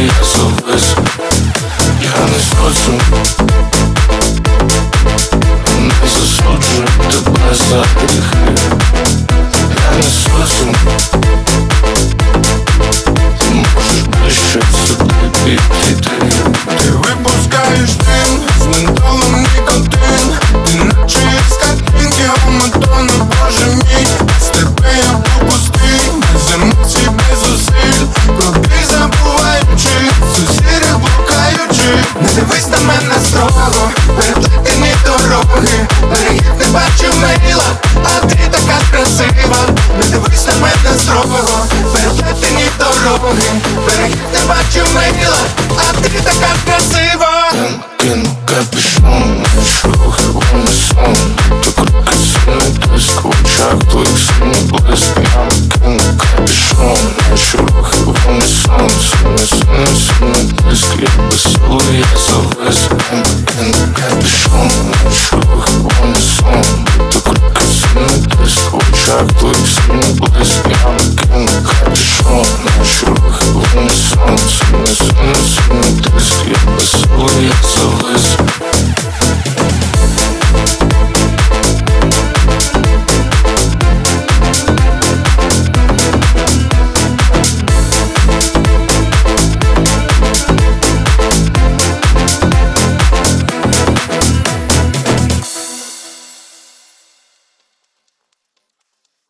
я завис. Я не соцу, не засуджую тебе за гріхи. Я не соцу, ти можеш ближче сюди підійти. Ти випускаєш дим з ментолом нікотин. Ти наче з картинки Оматона, боже мій. З тебе я попустий, без емоцій, без зусиль. Про біль забуваючи, сусіди блукаючи. Не дивись на мене строго, переплетені дороги. Берегів не бачу мила, а ти така красива. Не дивись на мене строго, переплетені дороги. Берегів не бачу мила, а ти така красива. Кину капюшон, рухи в унісон. То кроки сильний тиск в очах твоїх сильний блиск. Я кину капюшон, рухи в унісон. Сильний тиск, я безсилий, я завис.